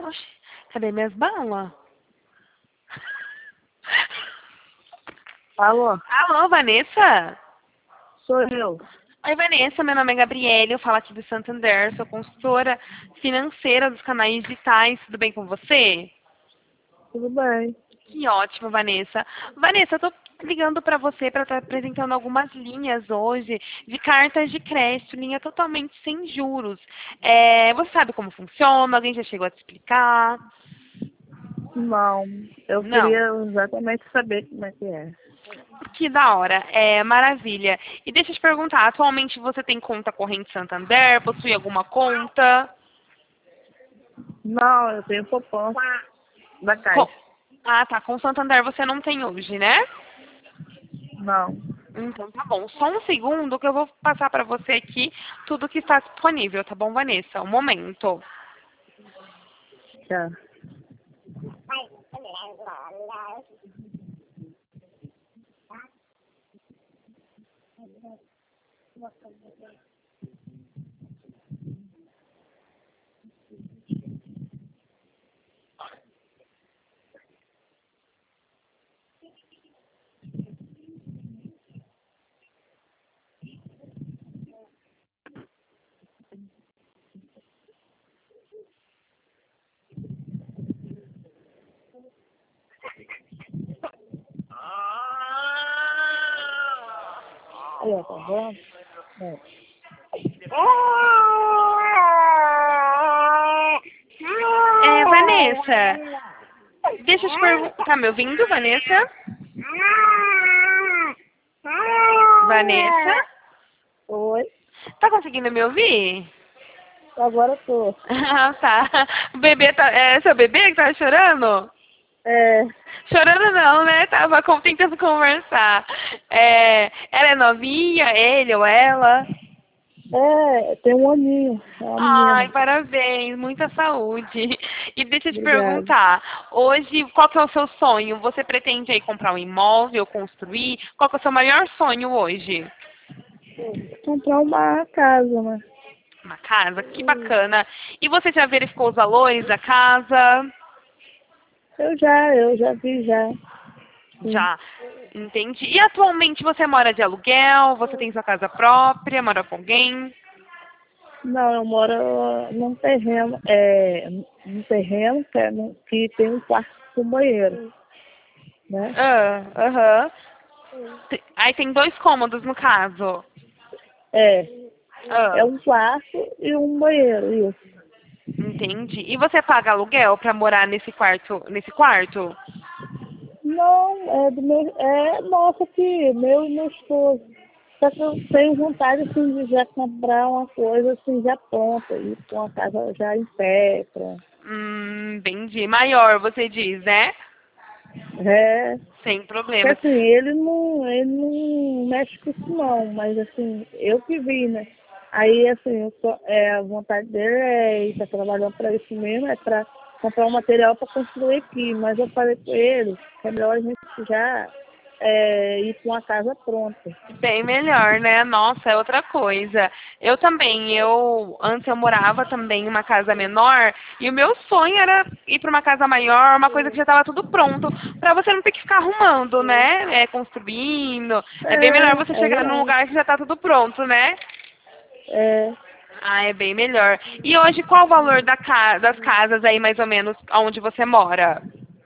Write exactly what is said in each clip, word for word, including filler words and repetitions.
Oxi, cadê minhas balas? Alô, Alô, Vanessa? sou eu. Oi, Vanessa, meu nome é Gabriele, eu falo aqui do Santander, sou consultora financeira dos canais digitais, tudo bem com você? Tudo bem? Que ótimo, Vanessa. Vanessa, eu tô ligando para você para estar apresentando algumas linhas hoje de cartas de crédito, linha totalmente sem juros. É, você sabe como funciona? Alguém já chegou a te explicar? Não, eu Não. queria exatamente saber como é que é. Que da hora, é maravilha. E deixa eu te perguntar, atualmente você tem conta corrente Santander? Possui alguma conta? Não, eu tenho poupança da Co- Caixa. Ah, tá. Com Santander você não tem hoje, né? Não, Então tá bom. Só um segundo que eu vou passar para você aqui tudo que está disponível, tá bom, Vanessa? Um momento. já. Olha, tá vendo? É. É, Vanessa, deixa eu te perguntar. Tá me ouvindo, Vanessa? Vanessa? Oi, Tá conseguindo me ouvir? agora eu tô. Ah, tá. O bebê tá. É seu bebê que tá chorando? É, Chorando não, né? Tava com- tentando conversar. É, ela é novinha, ele ou ela? é, tem um aninho, é uma Ai, menina. parabéns, muita saúde. E deixa eu te Obrigada. perguntar, hoje qual que é o seu sonho? Você pretende aí comprar um imóvel, construir? Qual que é o seu maior sonho hoje? Comprar uma casa, né? Uma casa? Que bacana. E você já verificou os valores da casa? Eu já, eu já vi já. Sim. Já, entendi. E atualmente você mora de aluguel? Você tem sua casa própria? Mora com alguém? Não, eu moro num terreno, é, num terreno que, é num- que tem um quarto com banheiro, né? Ah, aham. Te- Aí tem dois cômodos no caso. É, é Ah, um quarto e um banheiro, isso. entendi. E você paga aluguel pra morar nesse quarto, nesse quarto? Não, é do meu, é nosso aqui, meu e meu esposo. Só que eu tenho vontade assim, de já comprar uma coisa assim já pronta, ir para uma casa já em pé, pra, Hum, entendi. Maior, você diz, né? é, Sem porque problemas. assim, ele não, ele não mexe com isso não, mas assim, eu que vi, né? Aí assim, eu tô, é, a vontade dele é ir tá trabalhando para isso mesmo, é para comprar um material para construir aqui, mas eu falei com ele que é melhor a gente já é, ir para uma casa pronta. Bem melhor, né? Nossa, é outra coisa. Eu também, eu antes eu morava também em uma casa menor e o meu sonho era ir para uma casa maior, uma coisa que já estava tudo pronto, para você não ter que ficar arrumando, né? É, construindo. É bem melhor você É, é chegar num verdade. lugar que já está tudo pronto, né? É, Ah, é bem melhor. E hoje qual o valor da ca das casas aí mais ou menos onde você mora?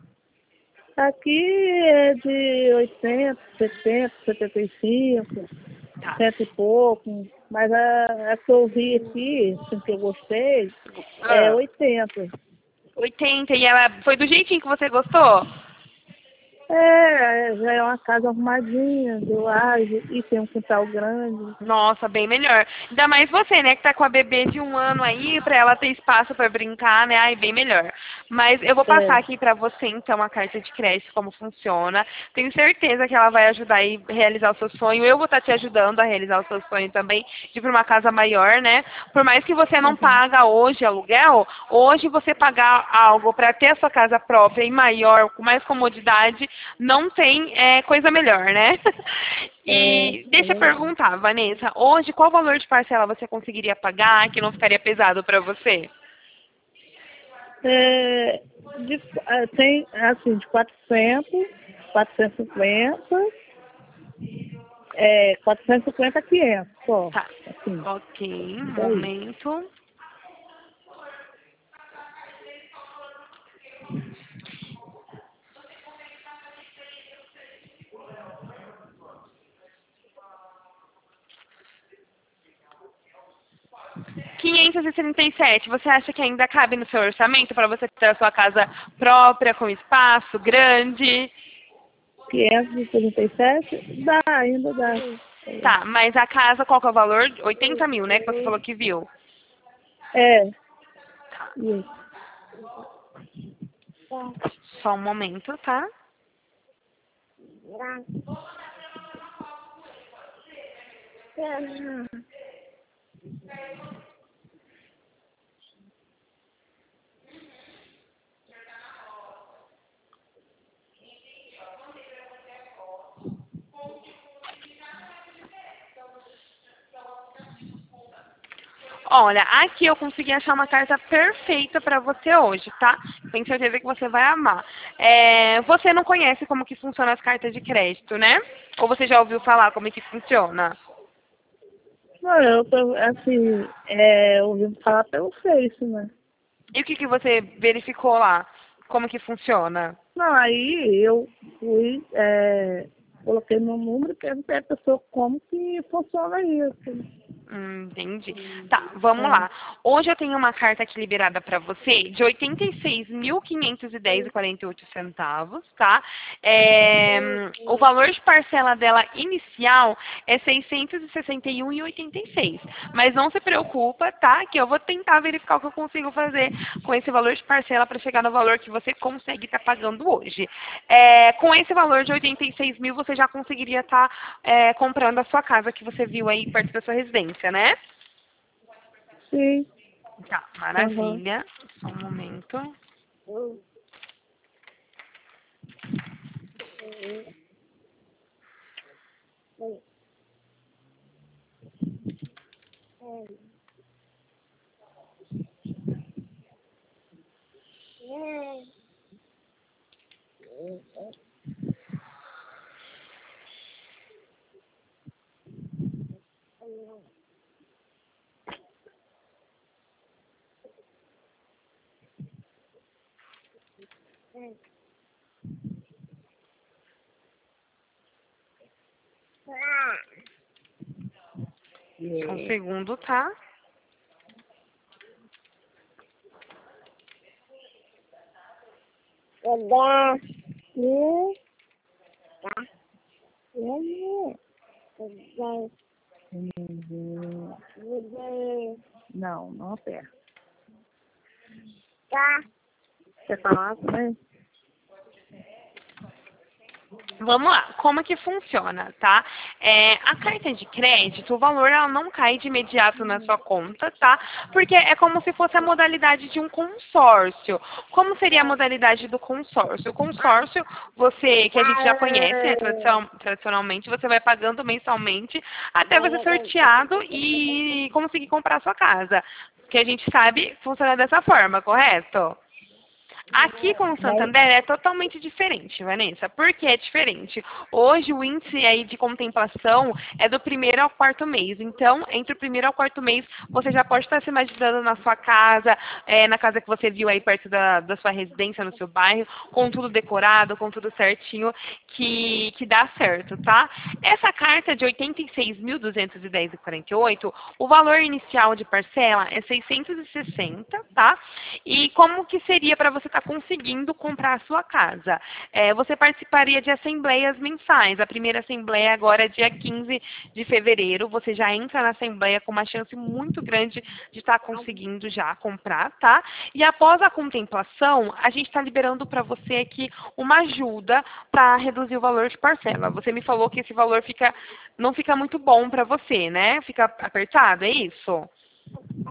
aqui é de oitenta, setenta, setenta e cinco, Tá. cento e pouco, mas a, a que eu vi aqui, assim, que eu gostei, é Ah, oitenta. oitenta e ela foi do jeitinho que você gostou? É, já é uma casa arrumadinha, do lado, e tem um quintal grande. Nossa, bem melhor. Ainda mais você, né, que tá com a bebê de um ano aí, pra ela ter espaço pra brincar, né? Ai, bem melhor. Mas eu vou passar É, aqui pra você, então, a carta de crédito, como funciona. Tenho certeza que ela vai ajudar aí a realizar o seu sonho. Eu vou estar te ajudando a realizar o seu sonho também, de ir pra uma casa maior, né? Por mais que você não uhum, paga hoje aluguel, hoje você pagar algo pra ter a sua casa própria e maior, com mais comodidade, não tem é, coisa melhor, né? é, E é deixa eu verdade. perguntar, Vanessa, hoje qual valor de parcela você conseguiria pagar que não ficaria pesado para você? É, de, é, tem, assim, de quatrocentos, quatrocentos e cinquenta, é, quatrocentos e cinquenta a quinhentos, só. Tá. Assim, Ok, um isso aí. momento. quinhentos e trinta e sete, você acha que ainda cabe no seu orçamento para você ter a sua casa própria, com espaço grande? quinhentos e trinta e sete? Dá, ainda dá. Tá, mas a casa, qual que é o valor? oitenta mil, né, que você falou que viu. É, isso. Só um momento, tá? Olha, aqui eu consegui achar uma carta perfeita para você hoje, tá? Tenho certeza que você vai amar. É, você não conhece como que funciona as cartas de crédito, né? Ou você já ouviu falar como é que funciona? Não, eu tô, assim, é, ouvindo falar pelo Face, né? E o que, que você verificou lá? Como que funciona? Não, aí eu fui, é, coloquei meu número e perguntei a pessoa como que funciona isso. Hum, entendi. Tá, vamos É. lá. Hoje eu tenho uma carta aqui liberada para você de oitenta e seis mil quinhentos e dez e quarenta e oito centavos, tá? É, o valor de parcela dela inicial é seiscentos e sessenta e um e oitenta e seis. Mas não se preocupa, tá? Que eu vou tentar verificar o que eu consigo fazer com esse valor de parcela para chegar no valor que você consegue estar pagando hoje. É, com esse valor de oitenta e seis mil, você já conseguiria estar é, comprando a sua casa que você viu aí perto da sua residência, né? Sim. Tá, Aham. maravilha. Só um momento. Só um segundo, tá? Não, não aperta. Tá. Quer falar também? Vamos lá, como que funciona, tá? É, a carta de crédito, o valor ela não cai de imediato na sua conta, tá? Porque é como se fosse a modalidade de um consórcio. Como seria a modalidade do consórcio? O consórcio, você, que a gente já conhece, né, tradicional- tradicionalmente, você vai pagando mensalmente até você ser sorteado e conseguir comprar a sua casa. Que a gente sabe funciona dessa forma, correto? Aqui com o Mas, Santander é totalmente diferente, Vanessa. Por que é diferente? Hoje o índice aí de contemplação é do primeiro ao quarto mês. Então, entre o primeiro ao quarto mês, você já pode estar se imaginando na sua casa, é, na casa que você viu aí perto da, da sua residência, no seu bairro, com tudo decorado, com tudo certinho, que, que dá certo, tá? Essa carta de oitenta e seis mil duzentos e dez e quarenta e oito, o valor inicial de parcela é seiscentos e sessenta, tá? E como que seria para você estar conseguindo comprar a sua casa? É, você participaria de assembleias mensais. A primeira assembleia agora é dia quinze de fevereiro. Você já entra na assembleia com uma chance muito grande de estar conseguindo já comprar, tá? E após a contemplação, a gente está liberando para você aqui uma ajuda para reduzir o valor de parcela. Você me falou que esse valor fica, não fica muito bom para você, né? Fica apertado, é isso?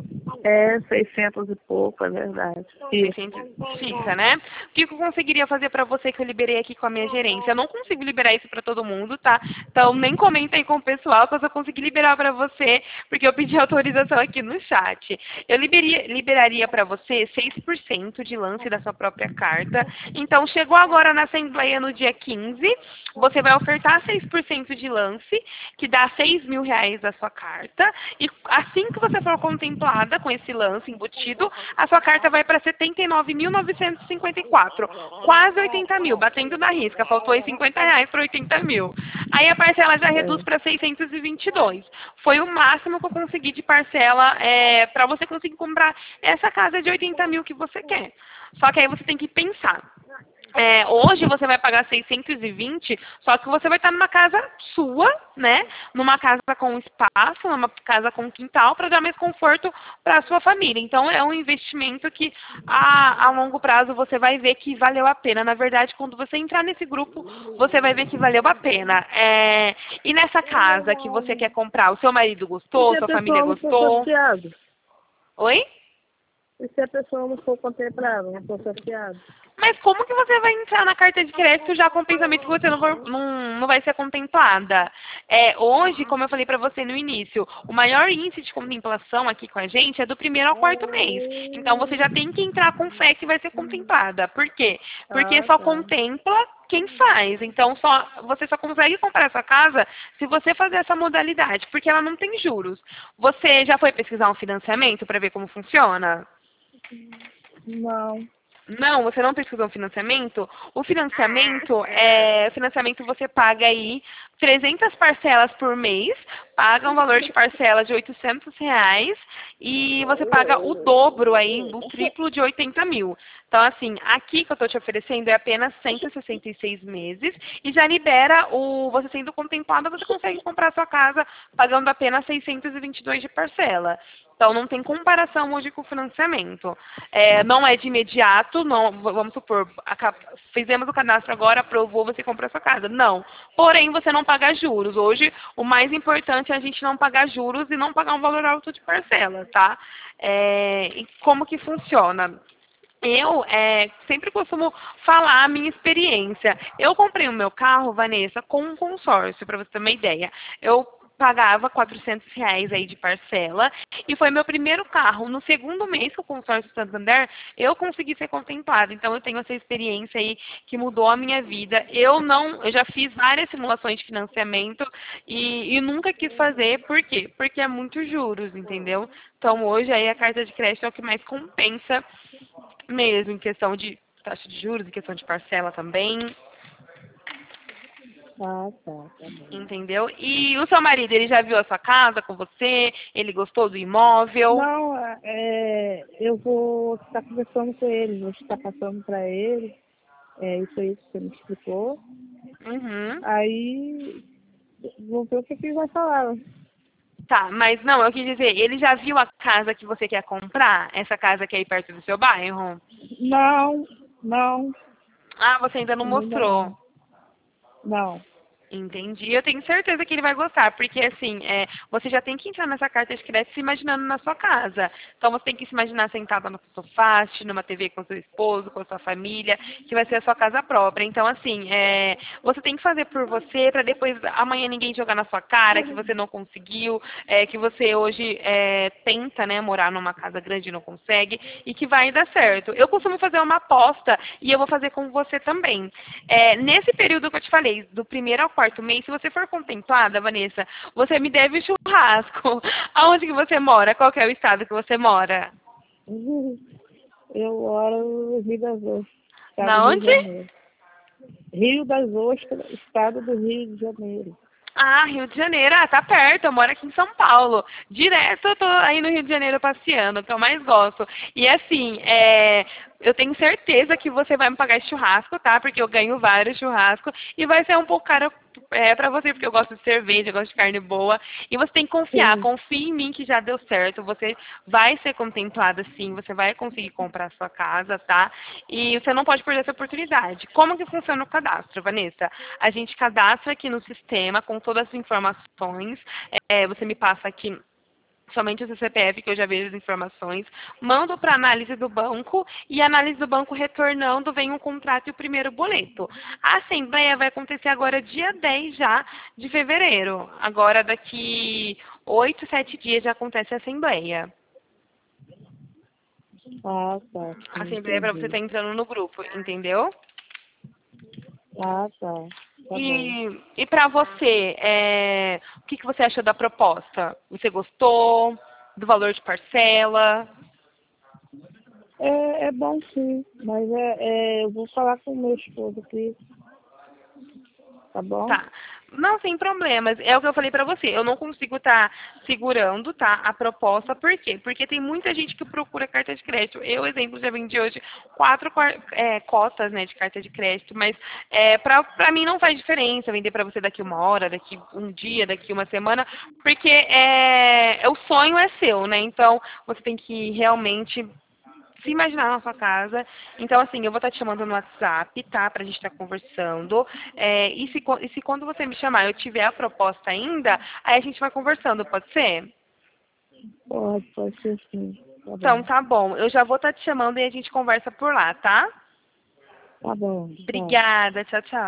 É seiscentos e pouco, é verdade. Isso. seiscentos fixa, né? O que eu conseguiria fazer pra você que eu liberei aqui com a minha gerência? Eu não consigo liberar isso pra todo mundo, tá? Então nem comenta aí com o pessoal, que eu só consegui liberar pra você, porque eu pedi autorização aqui no chat. Eu liberia, liberaria pra você seis por cento de lance da sua própria carta. Então chegou agora na Assembleia no dia quinze, você vai ofertar seis por cento de lance, que dá seis mil reais da sua carta. E assim que você for contemplada com esse lance embutido, a sua carta vai para setenta e nove mil novecentos e cinquenta e quatro, quase oitenta mil, batendo na risca, faltou aí cinquenta reais para oitenta mil. Aí a parcela já reduz para seiscentos e vinte e dois. Foi o máximo que eu consegui de parcela é, para você conseguir comprar essa casa de oitenta mil que você quer. Só que aí você tem que pensar. É, hoje você vai pagar seiscentos e vinte, só que você vai estar numa casa sua, né? Numa casa com espaço, numa casa com quintal, para dar mais conforto para a sua família. Então é um investimento que a, a longo prazo você vai ver que valeu a pena. Na verdade, quando você entrar nesse grupo, você vai ver que valeu a pena. É, e nessa casa que você quer comprar, o seu marido E gostou, se a sua família pessoa não for gostou? sorteada? Oi? E se a pessoa não for contemplada, não for sorteada? Mas como que você vai entrar na carta de crédito já com o pensamento que você não, for, não, não vai ser contemplada? É, hoje, como eu falei para você no início, o maior índice de contemplação aqui com a gente é do primeiro ao quarto mês. Então você já tem que entrar com fé que vai ser contemplada. Por quê? Porque Ah, só tá. contempla quem faz. Então só, você só consegue comprar essa casa se você fazer essa modalidade, porque ela não tem juros. Você já foi pesquisar um financiamento para ver como funciona? Não. Não, você não pesquisou financiamento? O financiamento, é, o financiamento você paga aí trezentas parcelas por mês, paga um valor de parcela de oitocentos reais e você paga o dobro aí, o triplo de oitenta mil. Então, assim, aqui que eu estou te oferecendo é apenas cento e sessenta e seis meses e já libera o, você sendo contemplada, você consegue comprar a sua casa pagando apenas seiscentos e vinte e dois de parcela. Então, não tem comparação hoje com o financiamento. É, não é de imediato, não, vamos supor, fizemos o cadastro agora, aprovou, você comprou a sua casa. Não. Porém, você não paga juros. Hoje, o mais importante é a gente não pagar juros e não pagar um valor alto de parcela, tá? É, e como que funciona? Eu é, sempre costumo falar a minha experiência. Eu comprei o meu carro, Vanessa, com um consórcio, para você ter uma ideia. Eu pagava quatrocentos reais aí de parcela e foi meu primeiro carro. No segundo mês que o consórcio Santander, eu consegui ser contemplada. Então eu tenho essa experiência aí que mudou a minha vida. Eu não, eu já fiz várias simulações de financiamento e, e nunca quis fazer. Por quê? Porque é muito juros, entendeu? Então hoje aí a carta de crédito é o que mais compensa mesmo, em questão de taxa de juros, em questão de parcela também. Ah, tá, tá bom. Entendeu? E o seu marido, ele já viu a sua casa com você? Ele gostou do imóvel? Não, é, eu vou estar conversando com ele, vou estar passando para ele. É isso aí que você me explicou. Uhum. Aí vou ver o que que ele vai falar. Tá, mas não, eu quis dizer, ele já viu a casa que você quer comprar? Essa casa que é aí perto do seu bairro? Não, não, Ah, você ainda não ainda mostrou. não. Não. Entendi. Eu tenho certeza que ele vai gostar, porque assim, é, você já tem que entrar nessa carta de crédito se imaginando na sua casa. Então você tem que se imaginar sentada no sofá, assistindo uma T V com seu esposo, com a sua família, que vai ser a sua casa própria. Então, assim, é, você tem que fazer por você para depois amanhã ninguém jogar na sua cara que você não conseguiu, é, que você hoje é, tenta, né, morar numa casa grande e não consegue, e que vai dar certo. Eu costumo fazer uma aposta e eu vou fazer com você também. É, nesse período que eu te falei, do primeiro ao quarto mês, se você for contemplada, Vanessa, você me deve churrasco. Aonde que você mora? Qual que é o estado que você mora? Eu moro no Rio das Ostras, estado Na do Rio de onde? Janeiro. Rio das Ostras, estado do Rio de Janeiro. Ah, Rio de Janeiro. Ah, tá perto. Eu moro aqui em São Paulo. Direto eu tô aí no Rio de Janeiro passeando, que eu mais gosto. E assim, é, eu tenho certeza que você vai me pagar esse churrasco, tá? Porque eu ganho vários churrascos. E vai ser um pouco caro é, pra você, porque eu gosto de cerveja, eu gosto de carne boa. E você tem que confiar. Sim. Confie em mim que já deu certo. Você vai ser contemplada sim. Você vai conseguir comprar a sua casa, tá? E você não pode perder essa oportunidade. Como que funciona o cadastro, Vanessa? A gente cadastra aqui no sistema com todas as informações. É, você me passa aqui somente o seu C P F, que eu já vejo as informações, mando para análise do banco e a análise do banco retornando vem um contrato e o primeiro boleto. A assembleia vai acontecer agora dia dez já de fevereiro. Agora daqui oito, sete dias já acontece a assembleia. Ah, tá. A Sim, assembleia é para você entendi. estar entrando no grupo, entendeu? Ah, tá. Tá bom. E, e para você, é, o que, que você achou da proposta? Você gostou do valor de parcela? É, é bom sim, mas é, é, eu vou falar com o meu esposo aqui, tá bom? Tá. Não, sem problemas. É o que eu falei pra você. Eu não consigo estar segurando, tá, a proposta. Por quê? Porque tem muita gente que procura carta de crédito. Eu, exemplo, já vendi hoje quatro quar- é, cotas, né, de carta de crédito, mas é, pra, pra mim não faz diferença vender pra você daqui uma hora, daqui um dia, daqui uma semana, porque é, o sonho é seu, né? Então, você tem que realmente se imaginar na sua casa. Então, assim, eu vou estar te chamando no WhatsApp, tá? Pra gente estar conversando. É, e, se, co- e se quando você me chamar eu tiver a proposta ainda, aí a gente vai conversando, pode ser? Pode, pode ser sim, tá Então, bom. tá bom. Eu já vou estar te chamando e a gente conversa por lá, tá? Tá bom, tchau. Obrigada. Tchau, tchau.